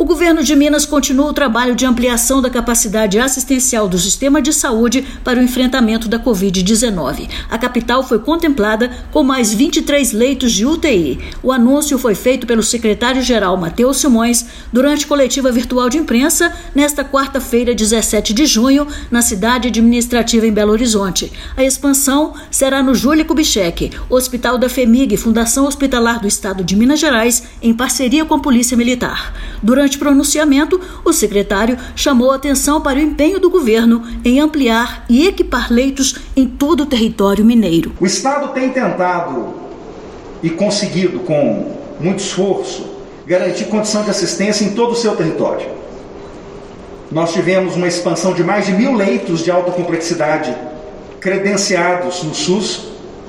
governo de Minas continua o trabalho de ampliação da capacidade assistencial do sistema de saúde para o enfrentamento da Covid-19. A capital foi contemplada com mais 23 leitos de UTI. O anúncio foi feito pelo secretário-geral Matheus Simões durante coletiva virtual de imprensa nesta quarta-feira, 17 de junho, na cidade administrativa em Belo Horizonte. A expansão será no Júlio Kubitschek, Hospital da FHEMIG, Fundação Hospitalar do Estado de Minas Gerais, em parceria com a Polícia Militar. Durante o pronunciamento, o secretário chamou a atenção para o empenho do governo em ampliar e equipar leitos em todo o território mineiro. O Estado tem tentado e conseguido, com muito esforço, garantir condição de assistência em todo o seu território. Nós tivemos uma expansão de mais de 1.000 leitos de alta complexidade credenciados no SUS.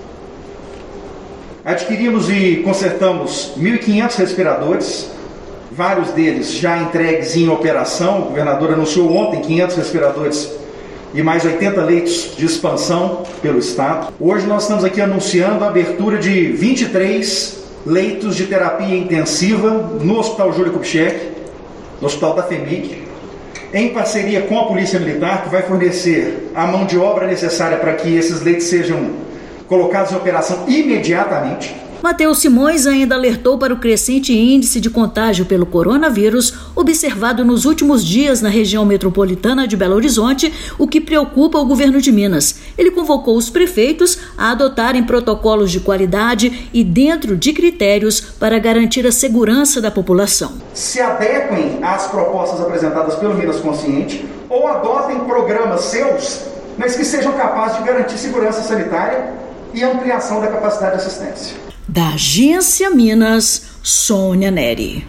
Adquirimos e consertamos 1.500 respiradores, vários deles já entregues em operação. O governador anunciou ontem 500 respiradores e mais 80 leitos de expansão pelo Estado. Hoje nós estamos aqui anunciando a abertura de 23 leitos de terapia intensiva no Hospital Júlio Kubitschek, no Hospital da FHEMIG, em parceria com a Polícia Militar, que vai fornecer a mão de obra necessária para que esses leitos sejam colocados em operação imediatamente. Matheus Simões ainda alertou para o crescente índice de contágio pelo coronavírus observado nos últimos dias na região metropolitana de Belo Horizonte, o que preocupa o governo de Minas. Ele convocou os prefeitos a adotarem protocolos de qualidade e dentro de critérios para garantir a segurança da população. Se adequem às propostas apresentadas pelo Minas Consciente ou adotem programas seus, mas que sejam capazes de garantir segurança sanitária e ampliação da capacidade de assistência. Da Agência Minas, Sônia Neri.